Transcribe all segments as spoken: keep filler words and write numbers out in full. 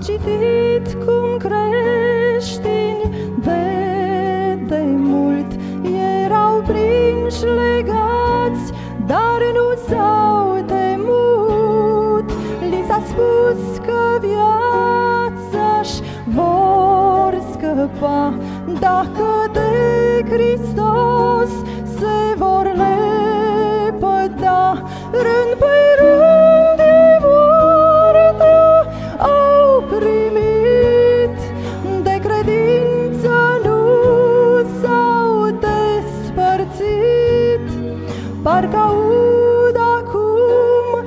citit cum creștini de demult erau prinși legați, dar nu s-au temut. Li s-a spus că viața-și vor scăpa dacă de Hristos se vor lepăda. Rând pe rând de moartea au primit, de credință nu s-au despărțit. Parcă aud acum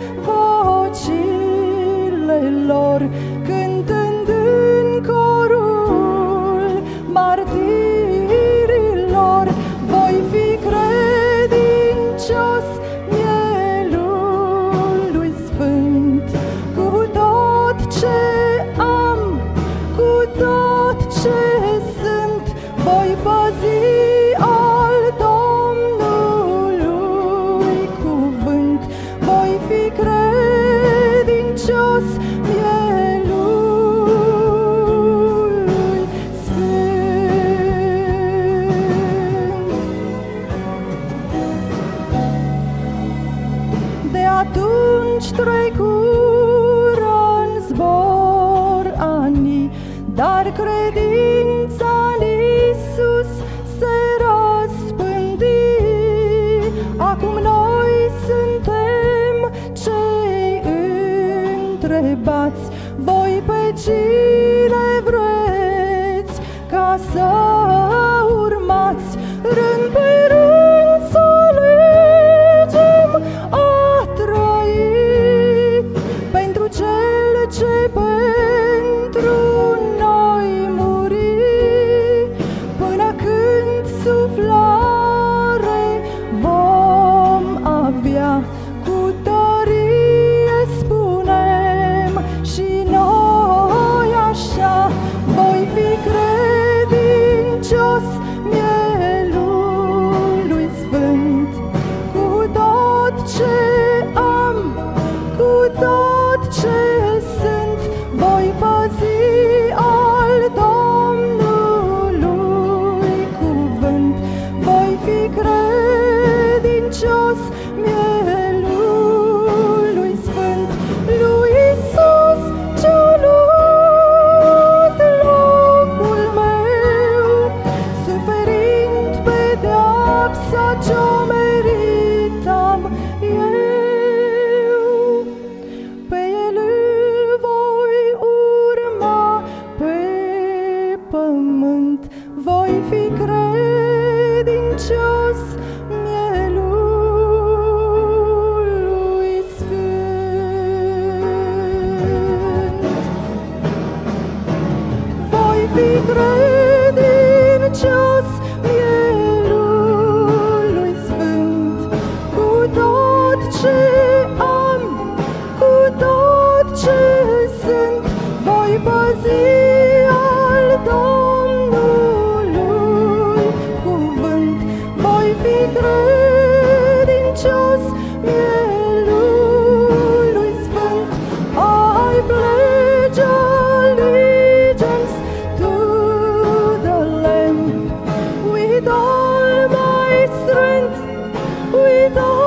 vocile lor cântând în corul martirilor. Voi fi credincios mielului sfânt, cu tot ce am, cu tot ce sunt. Voi păzi al Domnului cuvânt, voi fi credincios mielului sfânt. De atunci trecură în zbor ani, dar credința în Iisus se răspândi. Acum noi suntem cei întrebați, voi pe cine vreți ca să urmați. Rând pe rând să alegem a trăi pentru cel ce pentru noi muri, până când suflare vom avea. Cu tărie spunem și noi așa, voi fi credincios mielului sfânt, cu tot ce am, cu tot ce sunt. Voi păzi al Domnului cuvânt, voi fi credincios mielului sfânt. Lui Iisus ce-a luat locul meu, suferind pedeapsa ce-o meritam eu. Pe El îl voi urma pe pământ, voi fi credincios mielului sfânt. Voi fi credincios mielului sfânt, cu tot ce am, cu tot ce sunt. Voi păzi al Domnului cuvânt, voi fi credincios mielului sfânt. I pledge allegiance to the Lamb with all my strength, with all